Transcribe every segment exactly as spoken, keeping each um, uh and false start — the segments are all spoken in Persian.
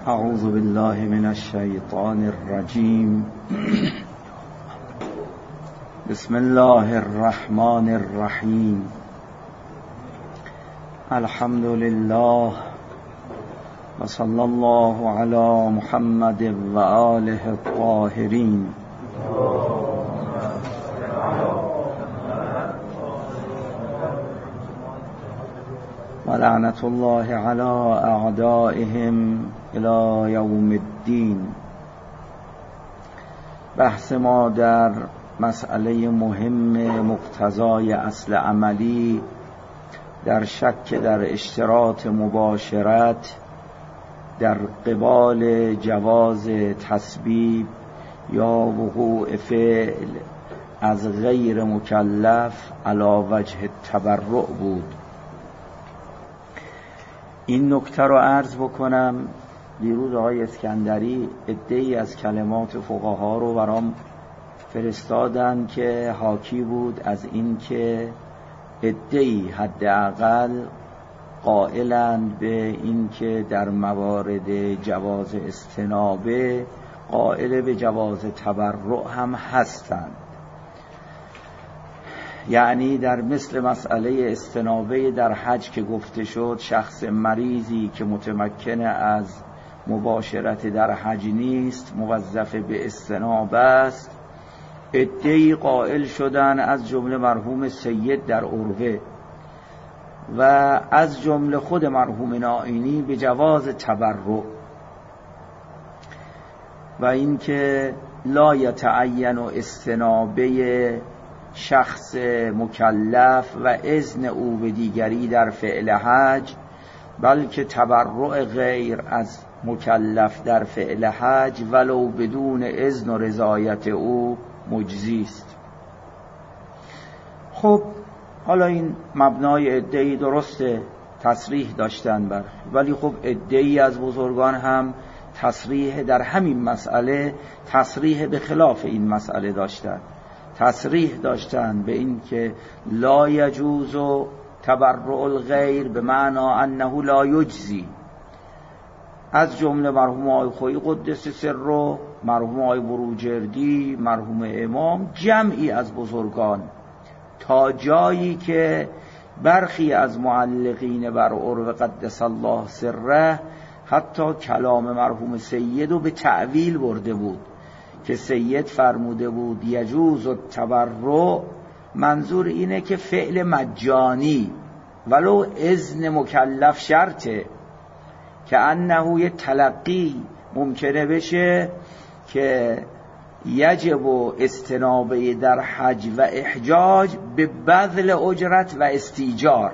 اعوذ بالله من الشیطان الرجیم. بسم الله الرحمن الرحیم. الحمد لله و صلی الله علی محمد و آله الطاهرین. و لعنت الله علی اعدائهم الی یوم الدین. بحث ما در مسئله مهم مقتضای اصل عملی در شک در اشتراط مباشرت در قبال جواز تسبیب یا وقوع فعل از غیر مکلف علی وجه التبرع بود. این نکته رو عرض بکنم. دیروز آقای اسکندری عده‌ای از کلمات فقها رو برام فرستادن که حاکی بود از این که عده‌ای حداقل قائلند به این که در موارد جواز استنابه قائل به جواز تبرع هم هستند. یعنی در مثل مسئله استنابه در حج که گفته شد، شخص مریضی که متمکن از مباشرت در حج نیست موظف به استنابه است، عده‌ای قائل شدن از جمله مرحوم سید در عروه و از جمله خود مرحوم نائینی به جواز تبرع و اینکه لا یتعین استنابه شخص مکلف و اذن او به دیگری در فعل حج، بلکه تبرع غیر از مکلف در فعل حج ولو بدون اذن و رضایت او مجزی است. خب حالا این مبنای عده‌ای درسته تصریح داشتن بر، ولی خب عده‌ای از بزرگان هم تصریح در همین مسئله تصریح به خلاف این مسئله داشتن. تصریح داشتن به این که لا یجوز تبرع الغیر به معنی انه لا یجزی. از جمله مرحوم آقای خویی قدس سره، مرحوم آقای بروجردی، مرحوم امام، جمعی از بزرگان، تا جایی که برخی از معلقین بر عروه قدس الله سره حتی کلام مرحوم سید رو به تأویل برده بود که سید فرموده بود یجوز التبرع، منظور اینه که فعل مجانی ولو اذن مکلف شرطه، که انه یه تلقی ممکنه بشه که یجب استنابه در حج و احجاج به بذل اجرت و استیجار.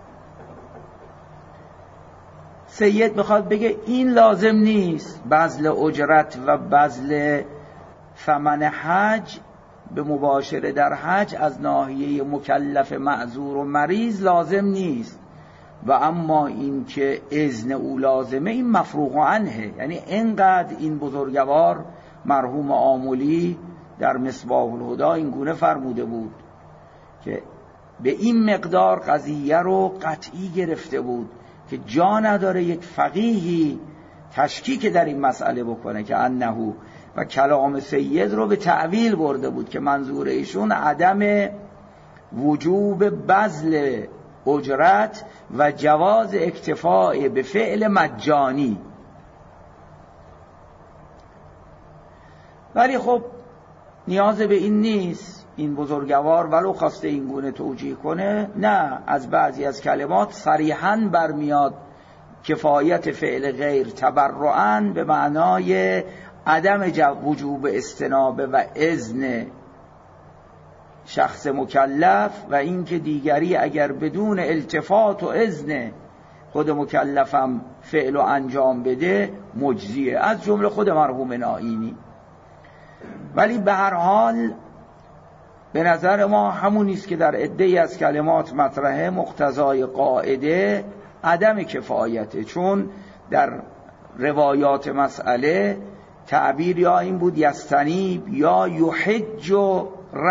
سید میخواد بگه این لازم نیست، بذل اجرت و بذل ثمن حج به مباشره در حج از ناحیه مکلف معذور و مریض لازم نیست، و اما این که اذن او لازمه این مفروغ عنه. یعنی اینقدر این بزرگوار مرحوم آملی در مصباح الهدی این گونه فرموده بود که به این مقدار قضیه رو قطعی گرفته بود که جا نداره یک فقیهی تشکیک در این مسئله بکنه که انه، و کلام سید رو به تأویل برده بود که منظور ایشون عدم وجوب بذل اجرت و جواز اکتفاء به فعل مجانی. ولی خب نیاز به این نیست. این بزرگوار ولو خواسته این گونه توجیه کنه، نه، از بعضی از کلمات صریحاً برمیاد کفایت فعل غیر تبرعاً به معنای عدم وجوب استنابه و اذن شخص مکلف، و اینکه دیگری اگر بدون التفات و اذن خود مکلفم فعل و انجام بده مجزیه، از جمله خود مرحوم نائینی. ولی به هر حال به نظر ما همون نیست که در عده‌ای از کلمات مطرحه مقتضای قاعده عدم کفایته، چون در روایات مسئله تعبیر یا این بود یستنیب یا یحج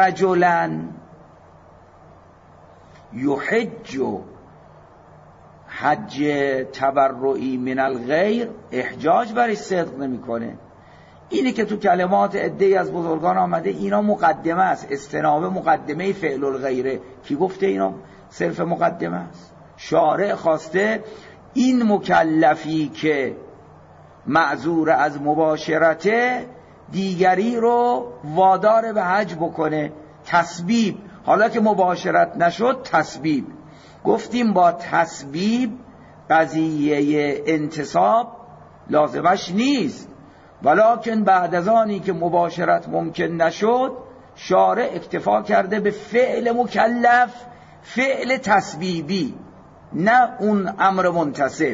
رجلن. یحج حج تبرعی من الغیر احجاج برای صدق نمیکنه. اینه که تو کلمات عده‌ای از بزرگان آمده اینا مقدمه است، استنابه مقدمه فعل الغیره. کی گفته اینا صرف مقدمه است؟ شارع خواسته این مکلفی که معذور از مباشرته دیگری رو وادار به حج بکنه. تسبیب، حالا که مباشرت نشد تسبیب. گفتیم با تسبیب قضیه انتصاب لازمش نیست، ولکن بعد از آنی که مباشرت ممکن نشد شارع اکتفا کرده به فعل مکلف، فعل تسبیبی، نه اون امر منتصب.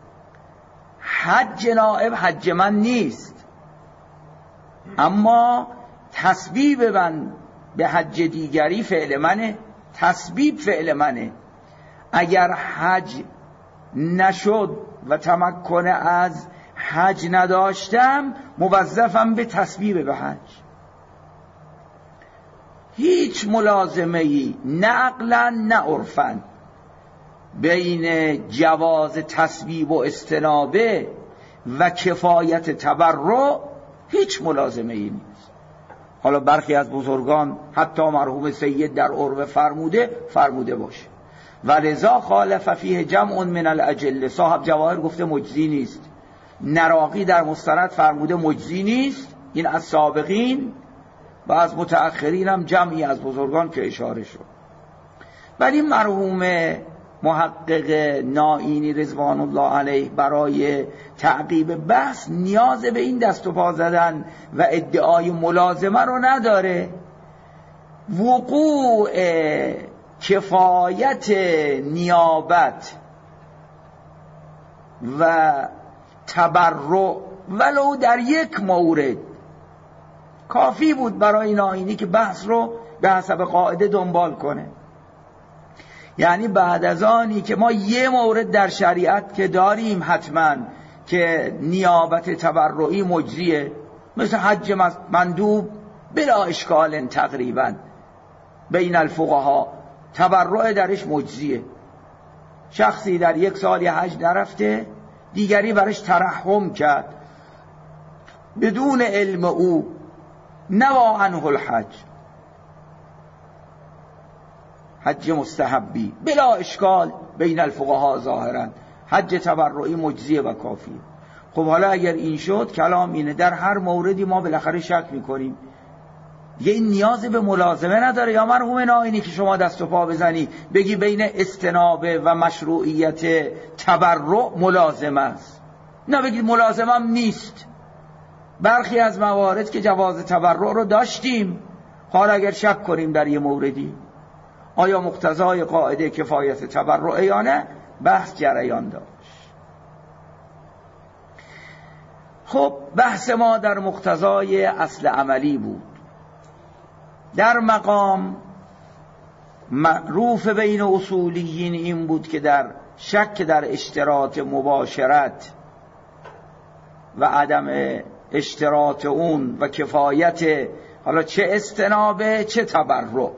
حج نائب حج من نیست، اما تسبیب من به حج دیگری فعل منه، تسبیب فعل منه. اگر حج نشد و تمکن از حج نداشتم موظفم به تسبیب به حج. هیچ ملازمه ای نه عقلا نه عرفا بین جواز تسبیب و استنابه و کفایت تبرع هیچ ملازمه ای نیست. حالا برخی از بزرگان حتی مرحوم سید در عرف فرموده فرموده باشه ولذا خالف فیه جمع من الاجله. صاحب جواهر گفته مجزی نیست، نراقی در مستند فرموده مجزی نیست. این از سابقین و از متأخرین هم جمعی از بزرگان که اشاره شد. ولی مرحوم محقق نائینی رضوان الله علیه برای تعقیب بحث نیاز به این دست و پا زدن و ادعای ملازمه رو نداره. وقوع کفایت نیابت و تبرع ولو در یک مورد کافی بود برای نائینی که بحث رو به حسب قاعده دنبال کنه. یعنی بعد از آنی که ما یه مورد در شریعت که داریم حتما که نیابت تبرعی مجزیه، مثل حج مندوب بلا اشکال تقریبا بین الفقها تبرع درش مجزیه. شخصی در یک سال حج نرفته، دیگری برش ترحم کرد بدون علم او، نوا عنه الحج، حج مستحبی بلا اشکال بین الفقها ظاهرا حج تبرعی مجزیه و کافیه. خب حالا اگر این شد کلام اینه در هر موردی ما بالاخره شک میکنیم، دیگه این نیاز به ملازمه نداره. یا مرحوم نائینی که شما دست و پا بزنی بگی بین استنابه و مشروعیت تبرع ملازمه است، نه بگید ملازمم نیست. برخی از موارد که جواز تبرع رو داشتیم، حالا اگر شک کنیم در یه موردی آیا مقتضای قاعده کفایت تبرع یا نه، بحث جریان داشت. خب بحث ما در مقتضای اصل عملی بود. در مقام معروف بین اصولیین این بود که در شک در اشتراط مباشرت و عدم اشتراط اون و کفایت حالا چه استنابه چه تبرع،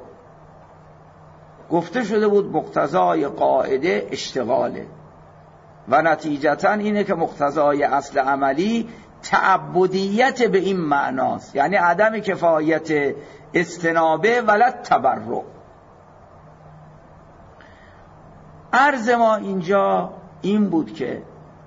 گفته شده بود مقتضای قاعده اشتغاله و نتیجتا اینه که مقتضای اصل عملی تعبدیت به این معناست، یعنی عدم کفایت استنابه ولد تبرع. عرض ما اینجا این بود که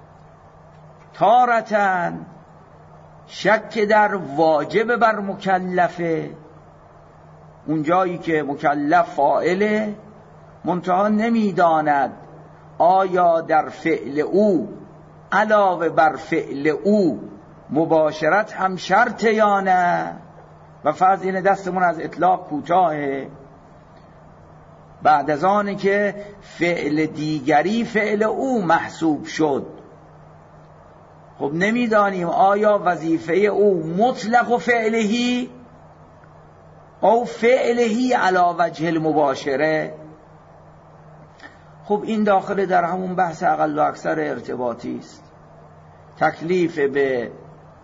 تارتاً شک در واجب بر مکلفه، اونجایی که مکلف فاعله منتها نمیداند آیا در فعل او علاوه بر فعل او مباشرت هم شرط یا نه، و فرض اینه دستمون از اطلاق کوتاهه. بعد از آنی که فعل دیگری فعل او محسوب شد، خب نمیدانیم آیا وظیفه او مطلق و فعلهی او فعلهی علی وجه المباشره. خب این داخل در همون بحث اقل و اکثر ارتباطی است. تکلیف به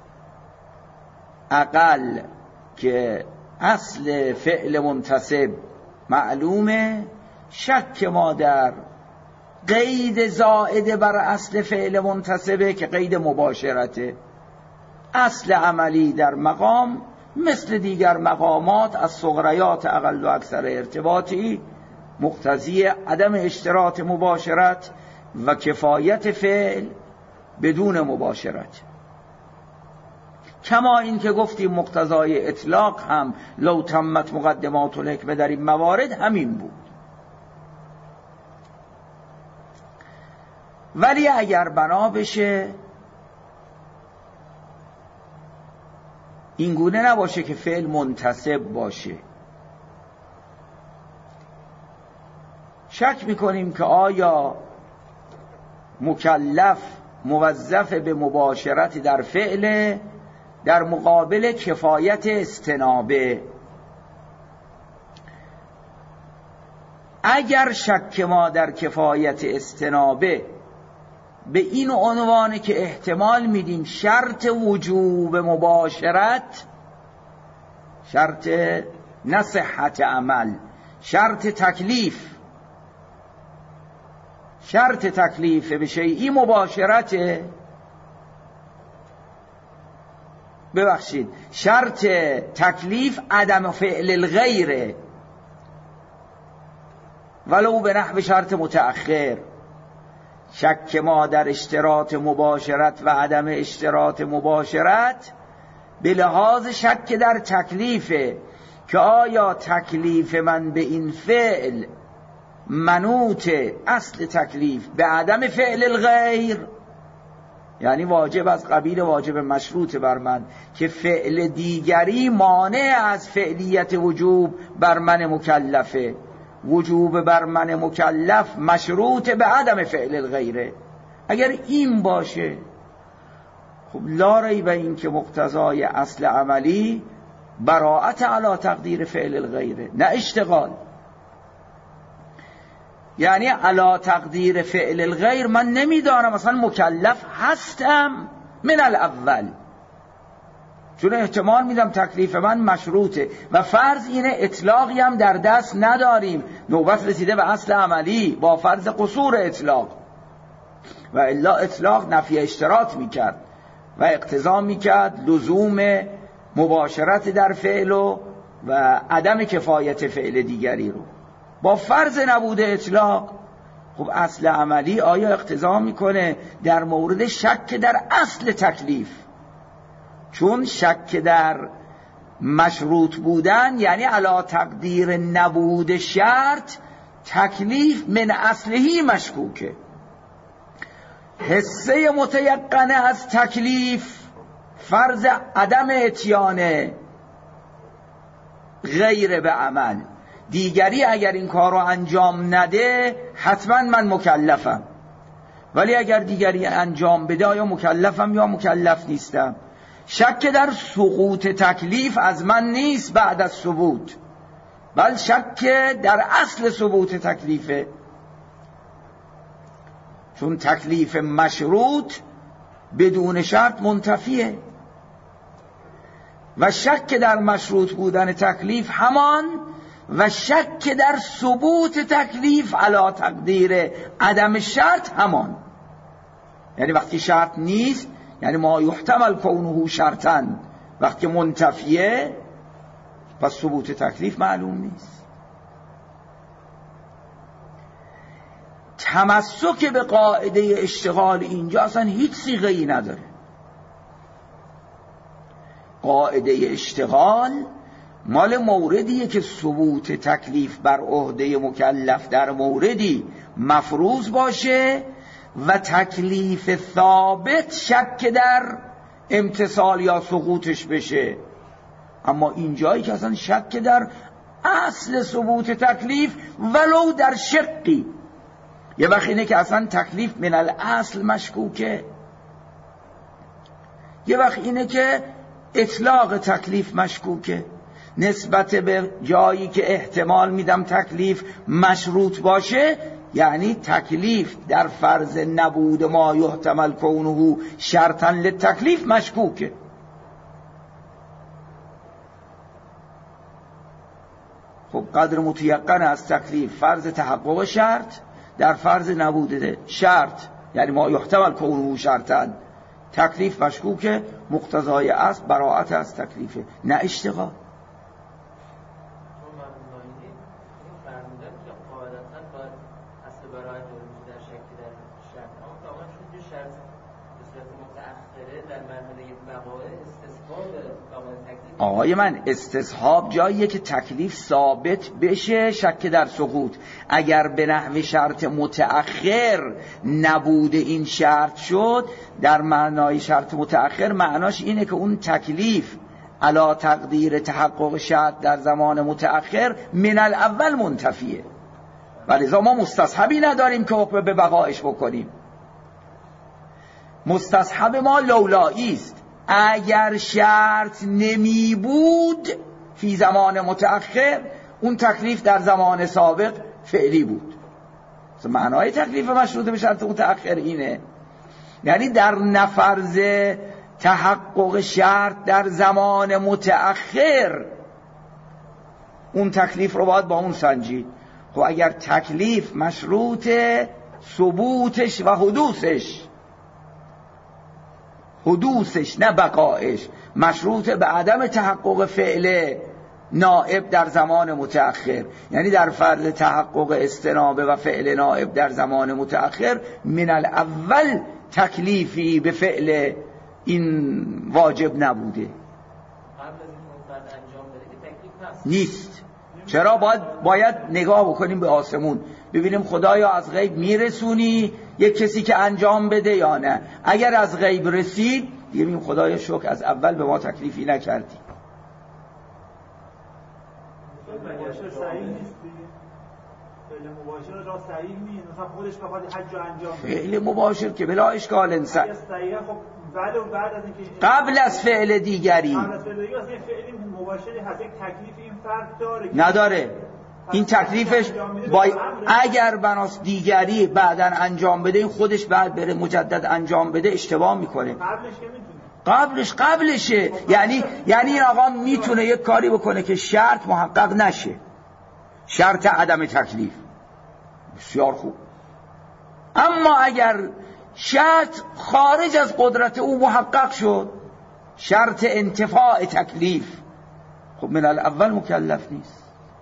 اقل که اصل فعل منتصب معلومه، شک ما در قید زائده بر اصل فعل منتسبه که قید مباشرته. اصل عملی در مقام مثل دیگر مقامات از صغریات اقل و اکثر ارتباطی مقتضی عدم اشتراط مباشرت و کفایت فعل بدون مباشرت. کما این که گفتیم مقتضای اطلاق هم لو تمت مقدمات الحکمه در این موارد همین بود. ولی اگر بنا بشه اینگونه نباشه که فعل منتسب باشه، شک میکنیم که آیا مکلف موظف به مباشرت در فعل در مقابل کفایت استنابه. اگر شک ما در کفایت استنابه به این عنوانه که احتمال میدیم شرط وجوب مباشرت، شرط نه صحت عمل، شرط تکلیف، شرط تکلیف به شیئی مباشرته، ببخشید شرط تکلیف عدم فعل الغیره ولو به نحو شرط متأخر. شک ما در اشتراط مباشرت و عدم اشتراط مباشرت به لحاظ شک در تکلیفه که آیا تکلیف من به این فعل منوط اصل تکلیف به عدم فعل الغیر، یعنی واجب از قبیل واجب مشروط بر من که فعل دیگری مانع از فعلیت وجوب بر من مکلفه، وجوب بر من مکلف مشروط به عدم فعل الغیره. اگر این باشه خب لا ریب این که مقتضای اصل عملی براءت علی تقدیر فعل الغیره نه اشتغال. یعنی علی تقدیر فعل الغیر من نمیدانم مثلا مکلف هستم من الاول، چون احتمال میدم تکلیف من مشروطه و فرض اینه اطلاقی هم در دست نداریم، نوبت رسیده به اصل عملی با فرض قصور اطلاق، و الا اطلاق نفی اشتراط میکرد و اقتضا میکرد لزوم مباشرت در فعل و, و عدم کفایت فعل دیگری رو. با فرض نبوده اطلاق خب اصل عملی آیا اقتضا میکنه در مورد شک در اصل تکلیف؟ چون شک در مشروط بودن یعنی علا تقدیر نبود شرط تکلیف من اصلهی مشکوکه. حصه متیقنه از تکلیف فرض عدم اتیان غیر به عمل، دیگری اگر این کار رو انجام نده حتما من مکلفم، ولی اگر دیگری انجام بده آیا مکلفم یا مکلف نیستم؟ شک در سقوط تکلیف از من نیست بعد از ثبوت، بل شک در اصل ثبوت تکلیفه، چون تکلیف مشروط بدون شرط منتفیه و شک در مشروط بودن تکلیف همان و شک در ثبوت تکلیف علی تقدیر عدم شرط همان. یعنی وقتی شرط نیست یعنی ما یحتمل کونه شرطا، وقتی منتفیه پس ثبوت تکلیف معلوم نیست. تمسک به قاعده اشتغال اینجا اصلا هیچ صیغه‌ای نداره. قاعده اشتغال مال موردیه که ثبوت تکلیف بر عهده مکلف در موردی مفروض باشه و تکلیف ثابت شک در امتصال یا سقوطش بشه. اما اینجایی که اصلا شک در اصل ثبوت تکلیف ولو در شقی، یه وقت اینه که اصلا تکلیف من الاصل مشکوکه، یه وقت اینه که اطلاق تکلیف مشکوکه نسبت به جایی که احتمال میدم تکلیف مشروط باشه، یعنی تکلیف در فرض نبود ما یحتمل کونه شرطا للتکلیف مشکوکه. خب قدر متیقن از تکلیف فرض تحقق شرط، در فرض نبوده شرط، یعنی ما یحتمل کونه شرطن، تکلیف مشکوکه، مقتضای اصل براءت از تکلیفه نه اشتغال. آقای من استصحاب جاییه که تکلیف ثابت بشه، شک در سقوط. اگر به نحو شرط متأخر نبود این شرط شد، در معنای شرط متأخر معناش اینه که اون تکلیف علا تقدیر تحقق شرط در زمان متأخر من الاول منتفیه، ولذا ما مستصحبی نداریم که حکم به بقایش بکنیم. مستصحب ما لولایی است. اگر شرط نمی بود فی زمان متأخر، اون تکلیف در زمان سابق فعلی بود. معنای تکلیف مشروط به شرط متأخر اینه، یعنی در نفرض تحقق شرط در زمان متأخر اون تکلیف رو باید با اون سنجید. خب اگر تکلیف مشروط ثبوتش و حدوثش حدوثش نه بقایش مشروط به عدم تحقق فعل نائب در زمان متأخر، یعنی در فرض تحقق استنابه و فعل نائب در زمان متأخر، من الاول تکلیفی به فعل این واجب نبوده نیست. چرا باید باید نگاه بکنیم به آسمون ببینیم خدایا از غیب میرسونی یک کسی که انجام بده یا نه. اگر از غیب رسید دیگه میگیم خدایا شکر از اول به ما تکلیفی نکردی. مباشر صحیح نیست دیگه. فعل مباشر را صحیح نیست. مثلا خودش بخواد حج انجام بده. فعل مباشر که بلا اشکال انسان. صحیح خب بعد و بعد از اینکه قبل از فعل دیگری. قبل از فعل دیگری اصلا فعل مباشری هست، یک تکلیف این فرد داره. نداره. این تکلیفش بای... اگر بناس دیگری بعداً انجام بده، این خودش بعد بره مجدد انجام بده اشتباه میکنه. قبلش که میتونه. قبلش قبلشه. یعنی یعنی این آقا میتونه یک کاری بکنه که شرط محقق نشه، شرط عدم تکلیف، بسیار خوب. اما اگر شرط خارج از قدرت او محقق شد، شرط انتفاع تکلیف، خب من الاول مکلف نیست.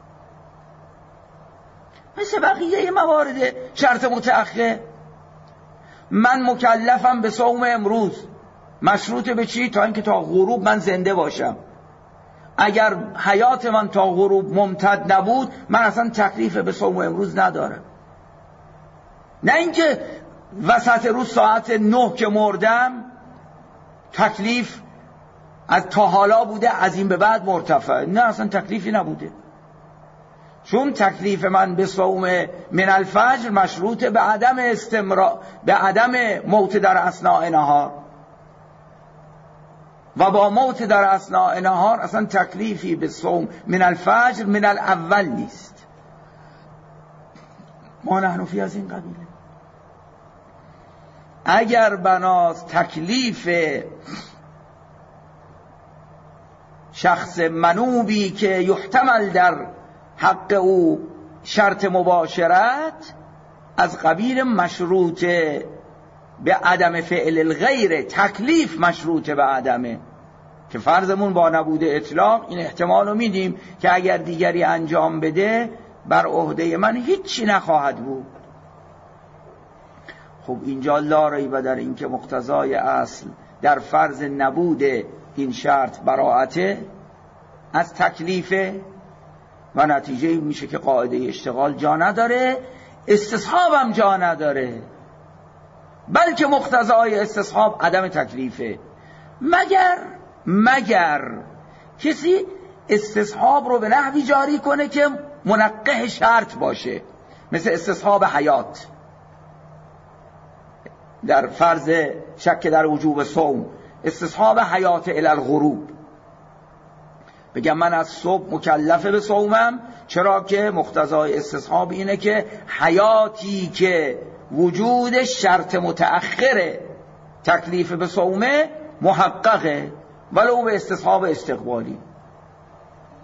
مثل بقیه موارد شرط متأخر، من مکلفم به صوم امروز، مشروط به چی؟ تا اینکه تا غروب من زنده باشم. اگر حیات من تا غروب ممتد نبود، من اصلا تکلیف به صوم امروز ندارم. نه اینکه وسط روز ساعت نه که مردم تکلیف از تا حالا بوده، از این به بعد مرتفع. نه، اصلا تکلیفی نبوده، چون تکلیف من به صوم من الفجر مشروط به عدم استمرار، به عدم موت در اثناء نهار، و با موت در اثناء نهار اصلا تکلیفی به صوم من الفجر من الاول نیست. ما نحن فی از این قبیله. اگر بناس تکلیف شخص منوبی که یحتمل در حق او شرط مباشرت از قبیل مشروط به عدم فعل الغیر، تکلیف مشروط به عدمه، که فرضمون با نبود اطلاق این احتمال رو میدیم که اگر دیگری انجام بده بر عهده من هیچی نخواهد بود. خب اینجا لا ریب در این که مقتضای اصل در فرض نبود این شرط براءته از تکلیفه و نتیجه میشه که قاعده اشتغال جا نداره، استصحاب هم جا نداره، بلکه مقتضای استصحاب عدم تکلیفه. مگر مگر کسی استصحاب رو به نحوی جاری کنه که منقح شرط باشه، مثل استصحاب حیات در فرض شک در وجوب صوم، استصحاب حیات الی الغروب، بگم من از صبح مکلف به صومم، چرا که مقتضای استصحاب اینه که حیاتی که وجود شرط متأخره تکلیف به صومه محققه، ولو به استصحاب استقبالی.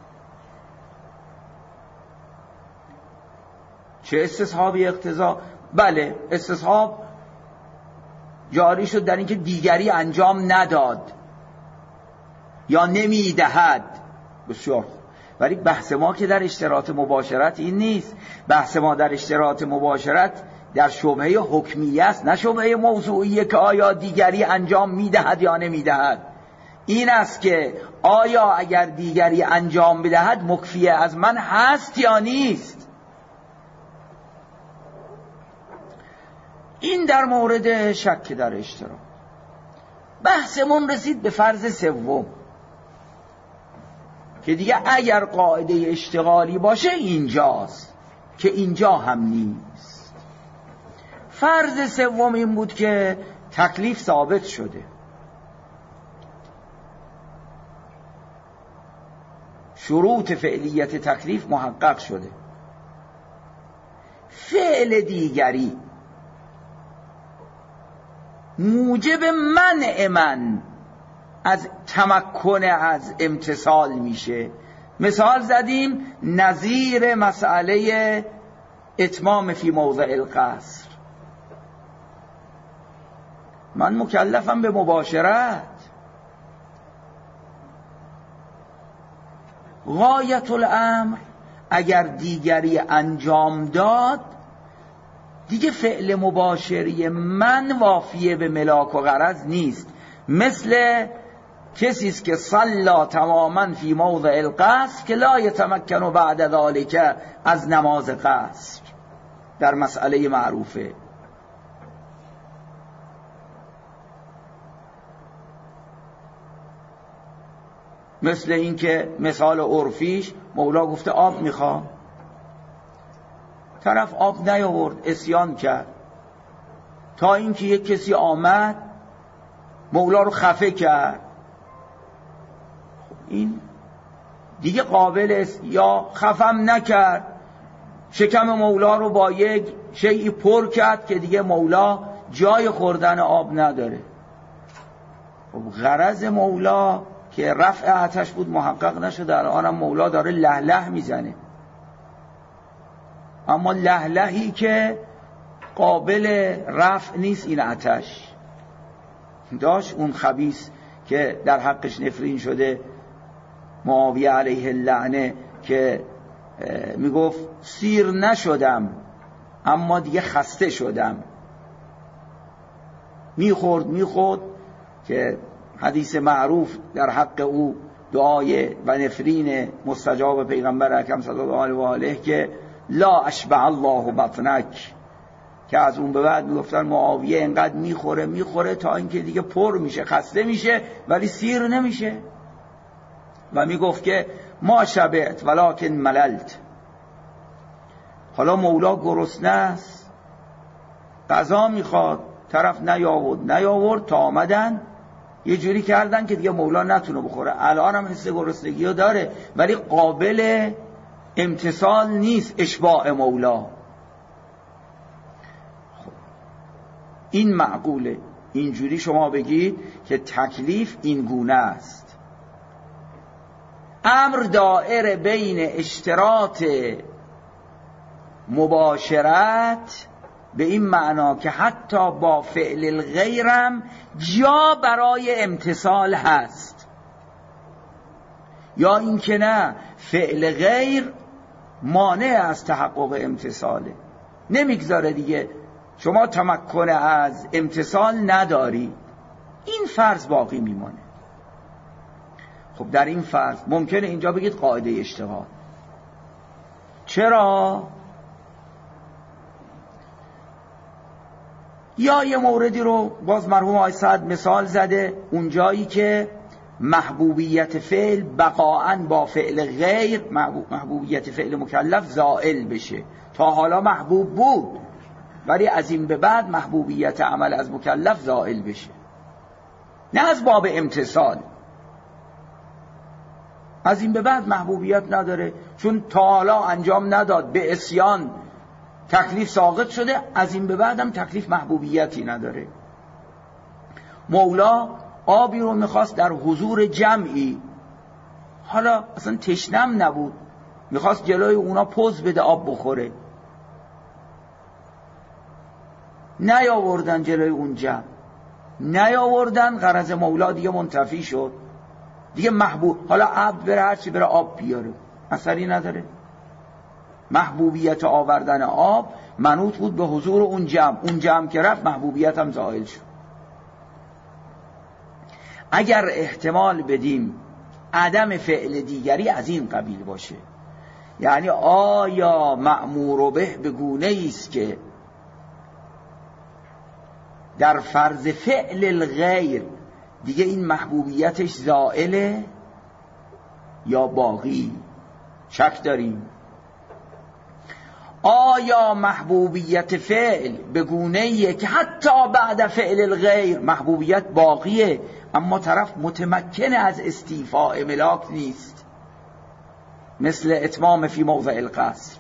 چه استصحابی اقتضا؟ بله استصحاب جاری شد در اینکه دیگری انجام نداد یا نمیدهد. بسیار خوب. ولی بحث ما که در اشتراط مباشرت این نیست. بحث ما در اشتراط مباشرت در شبهه حکمیه است، نه شبهه موضوعیه که آیا دیگری انجام میدهد یا نمیدهد. این است که آیا اگر دیگری انجام بدهد مکفی از من هست یا نیست. این در مورد شک در اشتراط. بحثمون رسید به فرض سوم که دیگه اگر قاعده اشتغالی باشه اینجاست، که اینجا هم نیست. فرض سوم این بود که تکلیف ثابت شده، شروط فعلیت تکلیف محقق شده، فعل دیگری موجب منع من از تمکن از امتثال میشه. مثال زدیم نظیر مسئله اتمام فی موضع القصر. من مکلفم به مباشرت، غایت الامر اگر دیگری انجام داد دیگه فعل مباشری من وافیه به ملاک و غرض نیست. مثل کسی است که صلا تماما فی موضع القصر که لا یتمکن بعد ذلك از نماز قصر در مسئله معروفه. مثل این که مثال عرفیش مولا گفته آب میخوام، طرف آب نیاورد، اسیان کرد، تا اینکه یک کسی آمد مولا رو خفه کرد. این دیگه قابل است. یا خفم نکرد، شکم مولا رو با یک شیئی پر کرد که دیگه مولا جای خوردن آب نداره. غرض مولا که رفع آتش بود محقق نشده، الانم مولا داره له له میزنه، اما له لهی که قابل رفع نیست. این آتش داشت اون خبیث که در حقش نفرین شده معاویه علیه اللعنه که میگفت سیر نشدم اما دیگه خسته شدم، میخورد میخورد که حدیث معروف در حق او دعای و نفرین مستجاب پیغمبر اکرم صلی الله علیه و آله که لا اشبع الله بطنک، که از اون به بعد میگفتن معاویه انقدر میخوره میخوره تا اینکه دیگه پر میشه، خسته میشه ولی سیر نمیشه. و میگفت که ما شبعت ولکن مللت. حالا مولا گرسنه است، غذا میخواد، طرف نیاورد نیاورد تا آمدن یه جوری کردن که دیگه مولا نتونه بخوره. الان هم حس گرسنگی رو داره ولی قابل امتثال نیست اشباع مولا. خب این معقوله. اینجوری شما بگید که تکلیف این گونه است. امر دائر بین اشتراط مباشرت به این معنا که حتی با فعل الغیرم جا برای امتثال هست، یا این که نه فعل غیر مانع از تحقق امتثاله، نمیگذاره دیگه شما تمکن از امتثال نداری. این فرض باقی میمانه. خب در این فرض ممکنه اینجا بگید قاعده اشتغال. چرا؟ یا یه موردی رو باز مرحوم آقای سعد مثال زده، اونجایی که محبوبیت فعل بقاءً با فعل غیر، محبوبیت فعل مکلف زائل بشه. تا حالا محبوب بود ولی از این به بعد محبوبیت عمل از مکلف زائل بشه، نه از باب امتثال، از این به بعد محبوبیت نداره چون تا حالا انجام نداد، به عصیان تکلیف ساقط شده، از این به بعد هم تکلیف محبوبیتی نداره. مولا آبی رو میخواست در حضور جمعی، حالا اصلا تشنم نبود، میخواست جلوی اونا پوز بده آب بخوره، نیاوردن جلوی اون جمع، نیاوردن، غرض مولا دیگه منتفی شد دیگه. محبوب حالا عبد بره هرچی بره آب بیاره اثری نداره. محبوبیت آوردن آب منوط بود به حضور اون جمع، اون جمع که رفت محبوبیت هم زائل شد. اگر احتمال بدیم عدم فعل دیگری از این قبیل باشه، یعنی آیا مأمور به به گونه‌ای است که در فرض فعل الغیر دیگه این محبوبیتش زائله یا باقی؟ شک داریم. آیا محبوبیت فعل به گونه‌ایه که حتی بعد فعل الغیر محبوبیت باقیه اما طرف متمکن از استیفاء ملاک نیست، مثل اتمام فی موضع القصر؟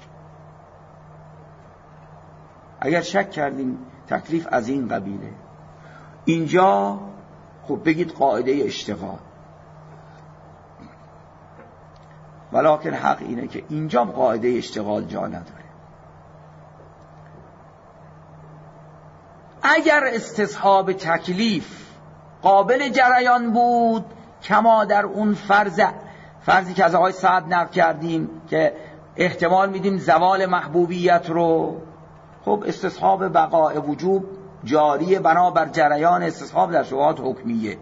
اگر شک کردیم تکلیف از این قبیله، اینجا خب بگید قاعده اشتغال، ولکن حق اینه که اینجا قاعده اشتغال جا نداره. اگر استصحاب تکلیف قابل جریان بود، کما در اون فرض فرضی که از آقای سعد نقل کردیم که احتمال میدیم زوال محبوبیت رو، خب استصحاب بقاء وجوب جاریه بنابر جریان استصحاب در شبهات حکمیه.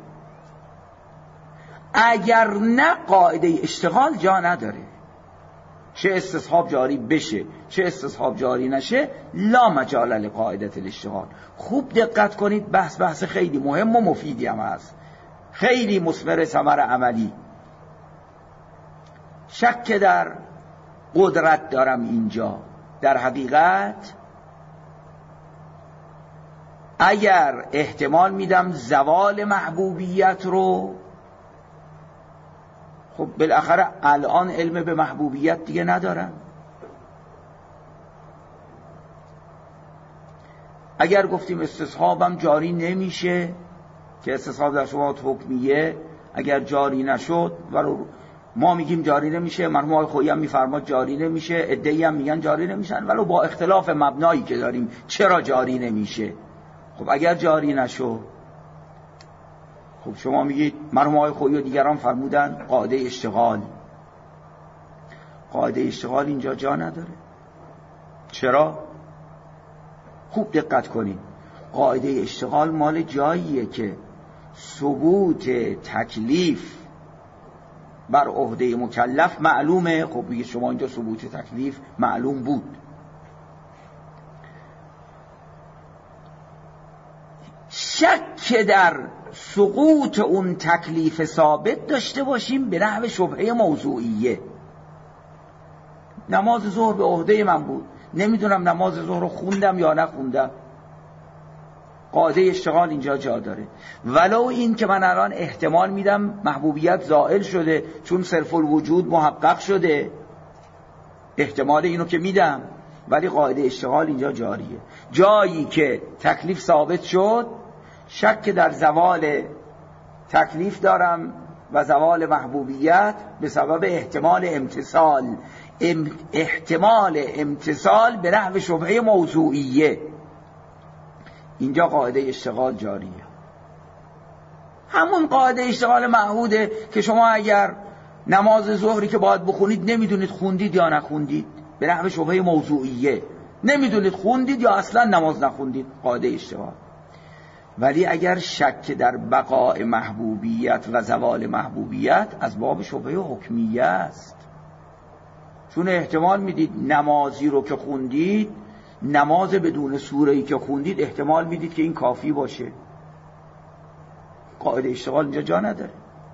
اگر نه قاعده اشتغال جا نداره، چه استصحاب جاری بشه چه استصحاب جاری نشه، لا مجال لقاعده الاشتغال. خوب دقت کنید، بحث بحث خیلی مهم و مفیدی هم هست، خیلی مثمر ثمر عملی. شک در قدرت دارم اینجا. در حقیقت اگر احتمال میدم زوال محبوبیت رو، خب بالاخره الان علم به محبوبیت دیگه ندارم. اگر گفتیم استصحابم جاری نمیشه که استصحاب در شبهات حکمیه، اگر جاری نشد ولو ما میگیم جاری نمیشه، مرحوم آقای خویی هم میفرماد جاری نمیشه، عده‌ای هم میگن جاری نمیشن، ولو با اختلاف مبنایی که داریم چرا جاری نمیشه. خب اگر جاری نشد، خب شما میگید مرحوم آقای خویی و دیگران فرمودن قاعده اشتغال. قاعده اشتغال اینجا جا نداره. چرا؟ خوب دقت کنید، قاعده اشتغال مال جاییه که ثبوت تکلیف بر عهده مکلف معلومه. خب میگه شما اینجا ثبوت تکلیف معلوم بود. شک در سقوط اون تکلیف ثابت داشته باشیم به نحو شبهه موضوعیه. نماز ظهر به عهده من بود، نمیدونم نماز ظهر رو خوندم یا نخوندم، قاعده اشتغال اینجا جا داره. ولو این که من الان احتمال میدم محبوبیت زائل شده چون صرف الوجود محقق شده، احتمال اینو که میدم، ولی قاعده اشتغال اینجا جاریه. جایی که تکلیف ثابت شد شک در زوال تکلیف دارم و زوال محبوبیت به سبب احتمال امتصال ام احتمال امتصال به نحو شبهه موضوعیه. اینجا قاعده اشتغال جاریه، همون قاعده اشتغال معهوده که شما اگر نماز ظهری که باید بخونید نمیدونید خوندید یا نخوندید، به نحو شبهه موضوعیه، نمیدونید خوندید یا اصلا نماز نخوندید، قاعده اشتغال. ولی اگر شک در بقاء محبوبیت و زوال محبوبیت از باب شبهه حکمیه است، چون احتمال میدید نمازی رو که خوندید، نماز بدون سوره‌ای که خوندید، احتمال میدید که این کافی باشه. قاعده اشتغال اینجا جا نداره.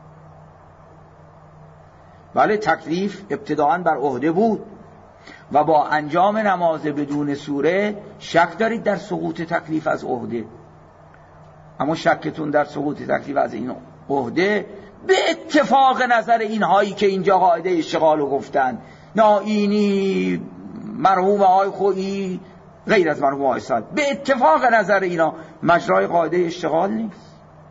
بله تکلیف ابتداعاً بر عهده بود و با انجام نماز بدون سوره شک دارید در سقوط تکلیف از عهده، اما شکتون در سقوط تکلیف از این عهده به اتفاق نظر اینهایی که اینجا قاعده اشتغال رو گفتن، نائینی، مرحوم آقای خویی، غیر از مرحوم آقای سعد، به اتفاق نظر اینا مجرای قاعده اشتغال نیست.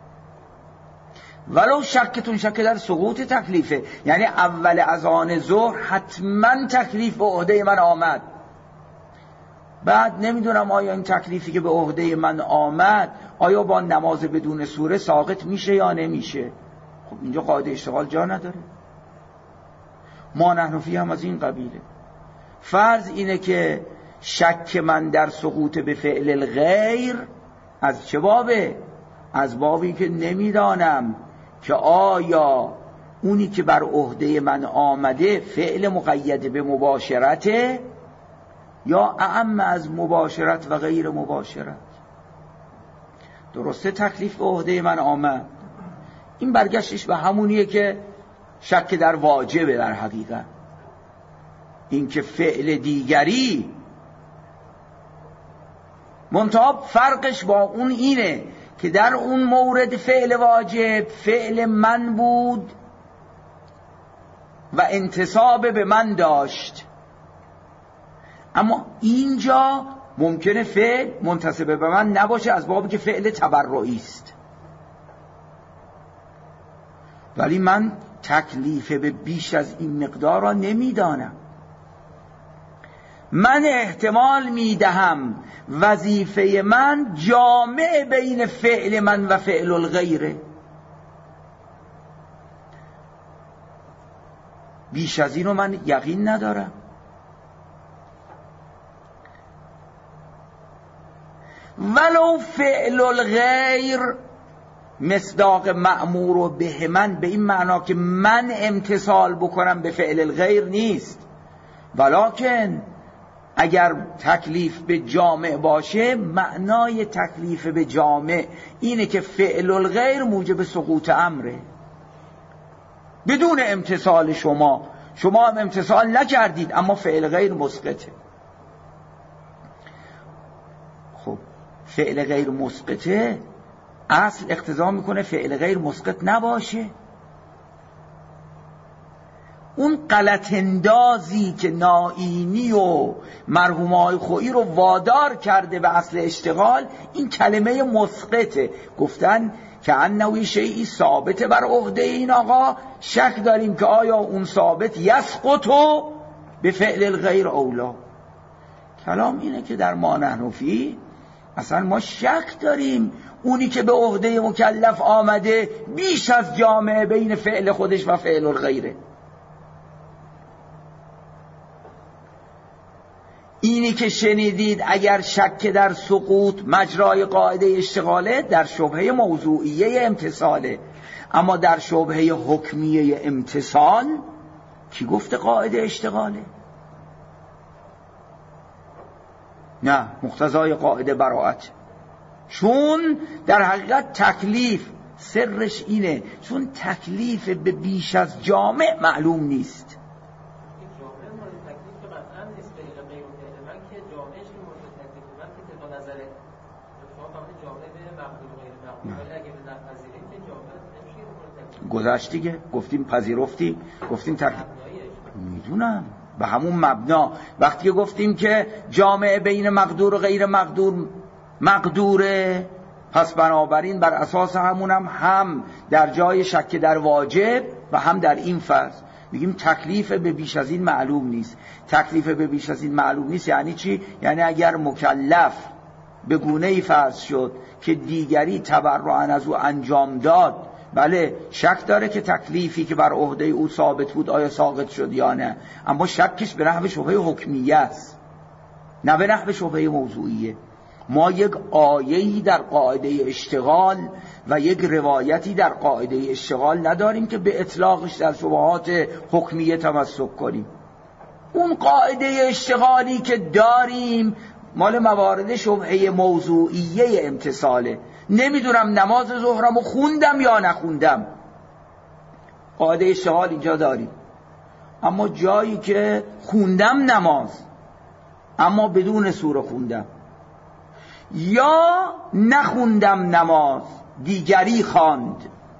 ولو شکتون شک در سقوط تکلیفه، یعنی اول اذان ظهر حتما تکلیف به عهده من آمد، بعد نمیدونم آیا این تکلیفی که به عهده من آمد آیا با نماز بدون سوره ساقط میشه یا نمیشه. خب اینجا قاعده اشتغال جا نداره. ما نحن فیه هم از این قبیله. فرض اینه که شک من در سقوط به فعل الغیر از چه بابه؟ از بابی که نمیدانم که آیا اونی که بر عهده من آمده فعل مقید به مباشرته یا اعم از مباشرت و غیر مباشرت. درسته تکلیف به عهده من آمد، این برگشتش به همونیه که شک در واجبه. در حقیقت این که فعل دیگری منتها فرقش با اون اینه که در اون مورد فعل واجب فعل من بود و انتساب به من داشت، اما اینجا ممکنه فعل منتسب به من نباشه از بابی که فعل تبرعی است. ولی من تکلیف به بیش از این مقدار را نمیدانم. من احتمال میدهم وظیفه من جامع بین فعل من و فعل الغیره. بیش از اینو من یقین ندارم. ولو فعل الغیر مصداق مأمور به من به این معنا که من امتثال بکنم به فعل الغیر نیست، ولکن اگر تکلیف به جامع باشه معنای تکلیف به جامع اینه که فعل الغیر موجب سقوط امره. بدون امتثال شما شما هم امتثال نکردید اما فعل غیر مسقطه. خب فعل غیر مسقطه اصل اقتضا میکنه فعل غیر مسقط نباشه. اون غلط اندازی که نائینی و مرحوم آقای خویی رو وادار کرده به اصل اشتغال، این کلمه مسقطه. گفتن که انوی شیئی ثابت بر عهده این آقا، شک داریم که آیا اون ثابت یسقطو به فعل الغیر اولا. کلام اینه که در ما نحن فیه اصلا ما شک داریم اونی که به عهده مکلف آمده بیش از جامعه بین فعل خودش و فعل الغیره. اینی که شنیدید اگر شک در سقوط مجرای قاعده اشتغاله، در شبهه موضوعیه امتصاله، اما در شبهه حکمیه امتصال کی گفته قاعده اشتغاله؟ نه، مقتضای قاعده براءت. چون در حقیقت تکلیف سرش اینه، چون تکلیف به بیش از جامع معلوم نیست. گذشت دیگه، گفتیم پذیرفتیم، گفتیم تکلیف میدونم به همون مبنا. وقتی که گفتیم که جامعه بین مقدور و غیر مقدور مقدوره، پس بنابراین بر اساس همونم هم در جای شک در واجب و هم در این فرض میگیم تکلیف به بیش از این معلوم نیست. تکلیف به بیش از این معلوم نیست یعنی چی؟ یعنی اگر مکلف به گونه‌ای فرض شد که دیگری تبرعاً از او انجام داد، بله شک داره که تکلیفی که بر عهده او ثابت بود آیا ساقط شد یا نه، اما شکش به نحو شبهه حکمیه است نه به نحو شبهه موضوعیه. ما یک آیه‌ای در قاعده اشتغال و یک روایتی در قاعده اشتغال نداریم که به اطلاقش در شبهات حکمیه تمسک کنیم. اون قاعده اشتغالی که داریم مال موارد شبهه موضوعیه امتصاله. نمیدونم نماز ظهرمو خوندم یا نخوندم، قاعده اشتغال اینجا داریم. اما جایی که خوندم نماز اما بدون سوره خوندم، یا نخوندم نماز دیگری خواند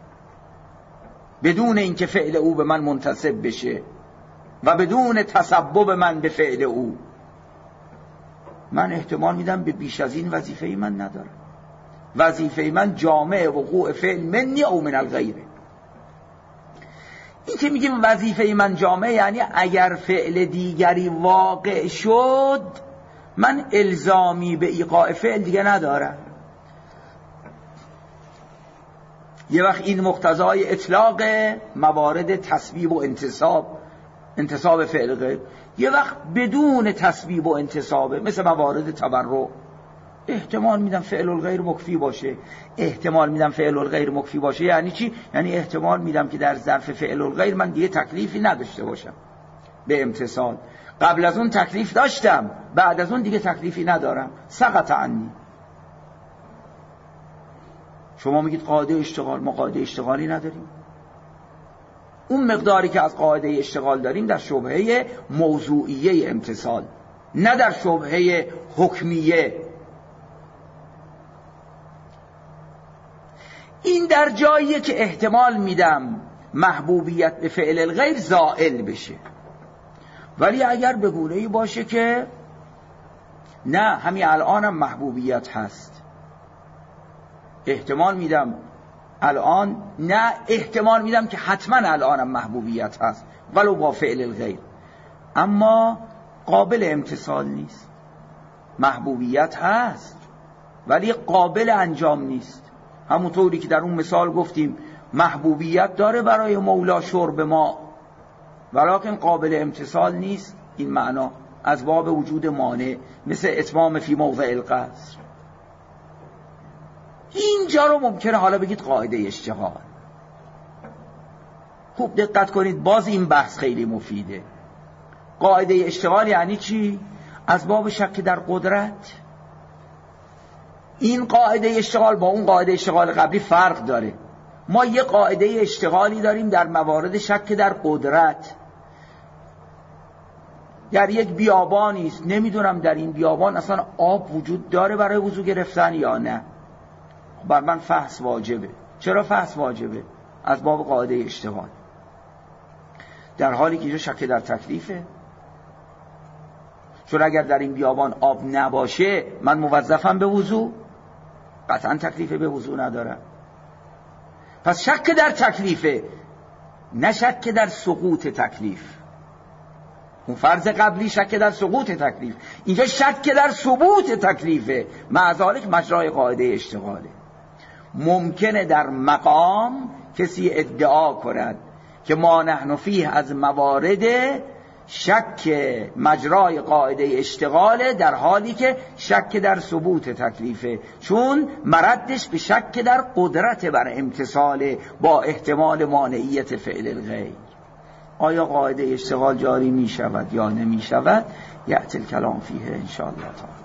بدون اینکه فعل او به من منتسب بشه و بدون تسبب من به فعل او، من احتمال میدم به بیش از این وظیفه من ندارم. وظیفه من جامع وقوع فعل منی او من الغیره. این که میگیم وظیفه من جامع یعنی اگر فعل دیگری واقع شد من الزامی به ایقاع فعل دیگه ندارم. یه وقت این مقتضای اطلاق موارد تسبیب و انتصاب، انتصاب فعل غیر، یه وقت بدون تسبیب و انتصابه، مثل موارد تبرع. احتمال میدم فعل الغیر مکفی باشه، احتمال میدم فعل الغیر مکفی باشه. یعنی چی؟ یعنی احتمال میدم که در ظرف فعل الغیر من دیگه تکلیفی نداشته باشم به امتصال. قبل از اون تکلیف داشتم، بعد از اون دیگه تکلیفی ندارم. سقط عنی. شما میگید قاعده اشتغال، ما قاعده اشتغالی نداریم. اون مقداری که از قاعده اشتغال داریم در شبهه موضوعیه امتصال، نه در شبهه حکمیه. این در جاییه که احتمال میدم محبوبیت به فعل الغیر زائل بشه. ولی اگر به گونه‌ای باشه که نه همین الانم محبوبیت هست، احتمال میدم الان، نه احتمال میدم که حتما الانم محبوبیت هست ولو با فعل الغیر، اما قابل امتصال نیست. محبوبیت هست ولی قابل انجام نیست. همونطوری که در اون مثال گفتیم محبوبیت داره برای مولا شرب ما، ولکن قابل امتصال نیست. این معنا از باب وجود مانع، مثل اتمام فی موضع القصر. اینجا رو ممکنه حالا بگید قاعده اشتغال. خوب دقت کنید، باز این بحث خیلی مفیده. قاعده اشتغال یعنی چی؟ از باب شک در قدرت. این قاعده اشتغال با اون قاعده اشتغال قبلی فرق داره. ما یه قاعده اشتغالی داریم در موارد شک در قدرت. در یک بیابانی است، نمیدونم در این بیابان اصلا آب وجود داره برای وضو گرفتن یا نه، بر من فحص واجبه. چرا فحص واجبه؟ از باب قاعده اشتغال. در حالی که اینجا شک در تکلیفه، چون اگر در این بیابان آب نباشه من موظفم به وضو، قطعا تکلیف به وضو ندارم. پس شک در تکلیفه، نه شک در سقوط تکلیف. اون فرض قبلی شک در سقوط تکلیف، اینجا شک در ثبوت تکلیفه. مع ذالک مجرای قاعده اشتغاله. ممکنه در مقام کسی ادعا کند که ما نحن فیه از موارد شک مجرای قاعده اشتغاله، در حالی که شک در ثبوت تکلیفه، چون مردش به شک در قدرت بر امتصال با احتمال مانعیت فعل الغیر. آیا قاعده اشتغال جاری می شود یا نمی شود؟ یأتی الکلام فیه ان شاء الله تعالی.